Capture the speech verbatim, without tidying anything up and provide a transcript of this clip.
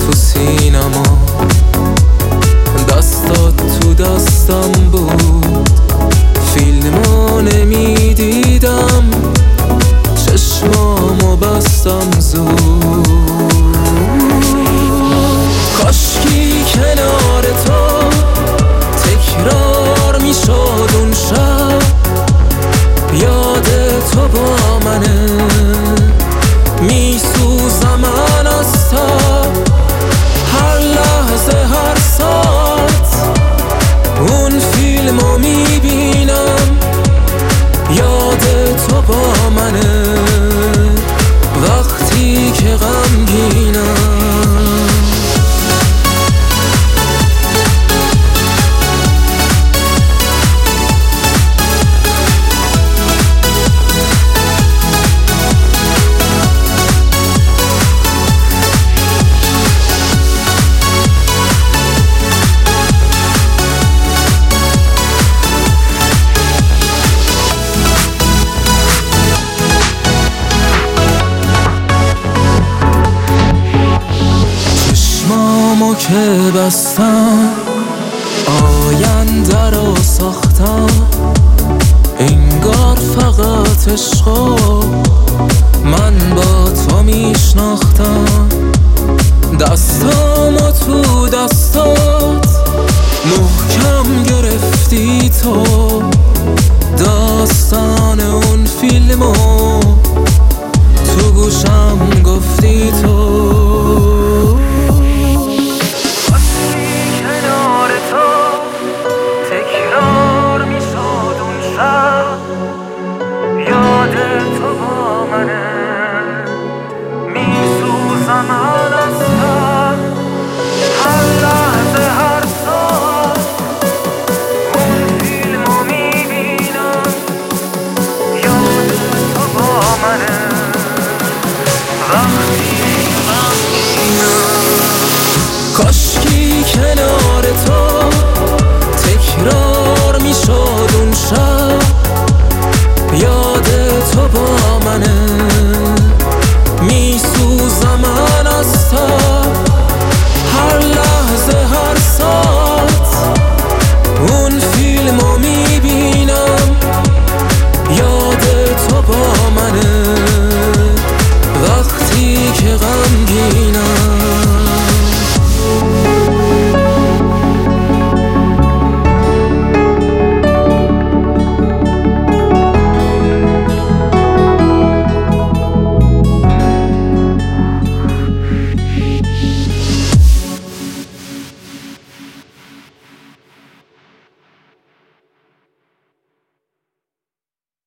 تو سینما، دستات تو دستم بود، فیلمو نمیدیدم، چشمامو بستم زود. کاشکی کنار تو تکرار میشد اون شب، یاد تو با منه، میسوزم من از تب، هر لحظه هر ساعت اون فیلمو میبینم، یاد تو با منه وقتی که غمگینم. چشمامو که بستم، آینده رو ساختم، انگار فقط عشقو من با تو میشناختم. دستامو تو دستات محکم گرفتی تو، داستان اون فیلمو تو گوشم گفتی